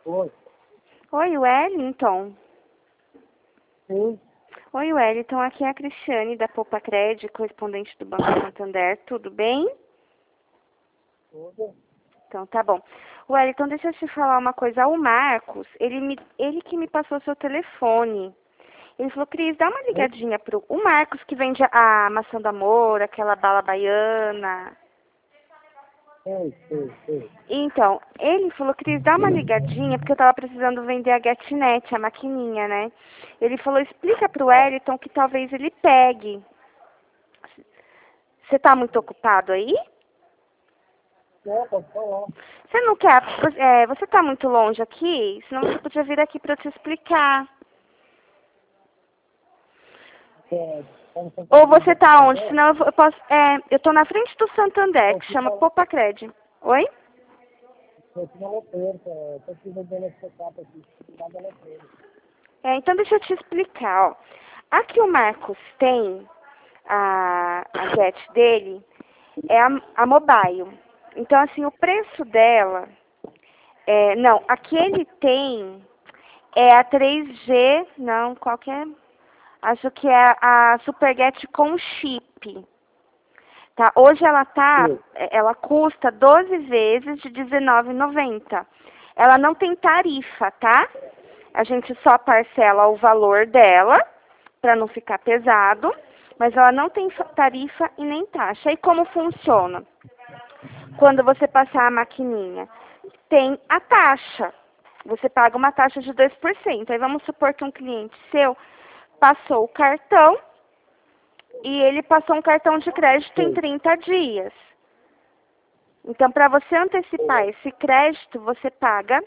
Oi. Oi, Wellington. Sim. Oi, Wellington. Aqui é a Cristiane da Poupa Cred, correspondente do Banco Santander. Tudo bem? Tudo. Então, tá bom. Wellington, deixa eu te falar uma coisa. O Marcos, ele que me passou seu telefone. Ele falou, Cris, dá uma ligadinha pro... O Marcos que vende a maçã do amor, aquela bala baiana. Sei. Então, ele falou, Cris, dá uma ligadinha, porque eu tava precisando vender a GetNet, a maquininha, né? Ele falou, explica pro Wellington que talvez ele pegue. Você tá muito ocupado aí? Não, pode falar. Você não quer... você tá muito longe aqui? Senão você podia vir aqui pra eu te explicar. Ou você tá onde? Senão eu posso... eu tô na frente do Santander, que chama Poupa Cred. Oi? Eu aqui na loteira, eu tô aqui vendendo esse setup aqui, lá da loteira. Então deixa eu te explicar, ó. Aqui o Marcos tem a Get dele, é a mobile. Então, assim, o preço dela... não, aqui ele tem a 3G, não, qual que é? Acho que é a Superget com chip. Tá? Hoje ela custa 12 vezes de R$19,90. Ela não tem tarifa, tá? A gente só parcela o valor dela, para não ficar pesado, mas ela não tem tarifa e nem taxa. E como funciona? Quando você passar a maquininha, tem a taxa. Você paga uma taxa de 2%. Aí vamos supor que um cliente seu passou o cartão e ele passou um cartão de crédito em 30 dias. Então, para você antecipar esse crédito, você paga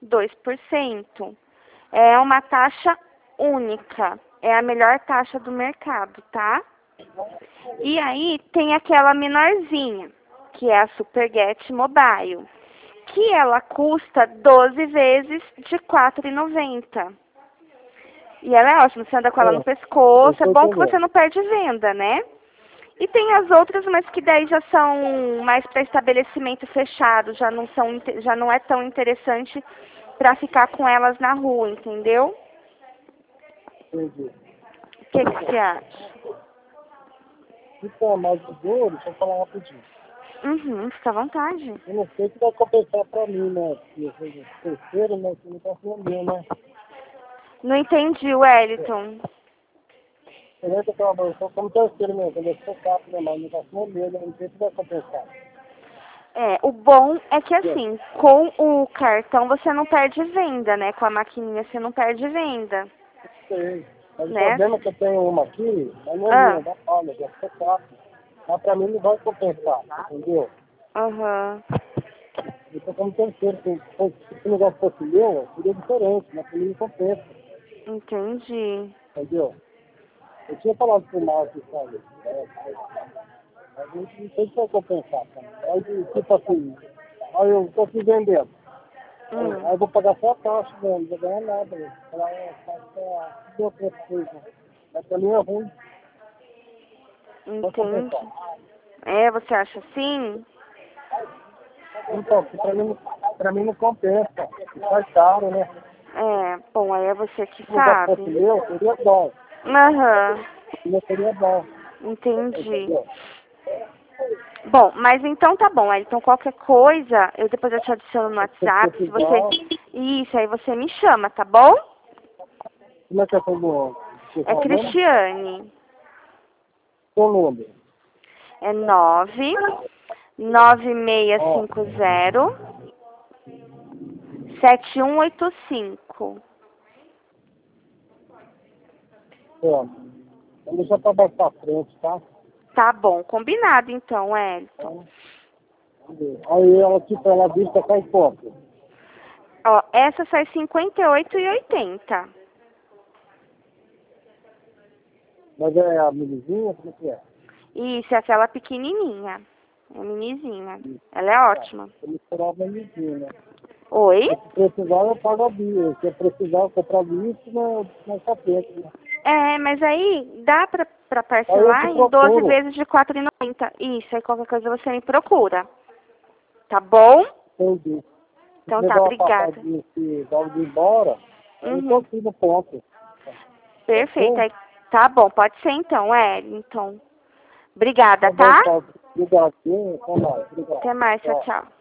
2%. É uma taxa única. É a melhor taxa do mercado, tá? E aí tem aquela menorzinha, que é a Superget Mobile, que ela custa 12 vezes de R$4,90. E ela é ótima, você anda com ela no pescoço, é bom que você não perde venda, né? E tem as outras, mas que daí já são mais para estabelecimento fechado, já não é tão interessante para ficar com elas na rua, entendeu? Entendi. O que você acha? Então, mas o duro, deixa eu falar rapidinho. Fica à vontade. Eu não sei se vai compensar pra mim, né? Porque eu sou terceiro, né? Que não tá sendo meu, né? Não entendi, Wellington. Eu lembro que eu sou como terceiro mesmo, eu sou setup, né? Mas não tá sendo meu, né? Não sei se vai compensar. O bom é que assim, com o cartão você não perde venda, né? Com a maquininha você não perde venda, Sei. Mas o né? problema é que eu tenho uma aqui, mas não é minha, da palha, é setup. Mas pra mim não vai compensar, entendeu? Então, como terceiro, se esse negócio fosse meu, seria diferente, mas pra mim não compensa, Entendi. entendeu? Eu tinha falado pro Marcos, sabe? A gente não sei se vai compensar, cara. Aí, tipo assim, aí eu tô aqui vendendo. Aí eu vou pagar só a taxa, velho, não vou ganhar nada, velho. Falar, deu outra coisa. Mas pra mim é ruim, vai Entendi. compensar. Você acha assim? Então, que pra mim não compensa. Faz caro, né? Bom, aí é você que Se o negócio fosse sabe. meu, seria bom. Aham, Meu seria bom, entendi. entendeu? Bom, mas então tá bom. Aí, então qualquer coisa, depois eu te adiciono no Se WhatsApp. Se você. precisar, Isso, aí você me chama, tá bom? como é que é seu É nome? Cristiane. Seu número. É 99650 7185. Pronto. Então deixa pra mais pra frente, tá? Tá bom, combinado então, Wellington. Aí ela, tipo, ela vista faz quanto? Ó, essa sai 58,80. Mas é a milizinha, como é que é? Isso, é aquela pequenininha. É minizinha. Ela é ótima. Eu misturar a milizinha, né? Oi? Se precisar, eu pago a Bia. Se eu precisar, eu comprar a Bia, na tapete, né? Mas aí dá pra Aí eu parcelar te em 12 procuro. vezes de R$4,90. Isso, aí qualquer coisa você me procura. Tá bom? Entendi. Então me tá, dá uma obrigada. passadinha aqui, dá de ir embora, eu tô aqui no ponto. Perfeito. Tá bom? Aí, tá bom, pode ser então, Wellington. Obrigada, Tá bom, tá? Paulo. Obrigado. Até mais. Obrigado. Até mais, tchau, Tchau. tchau.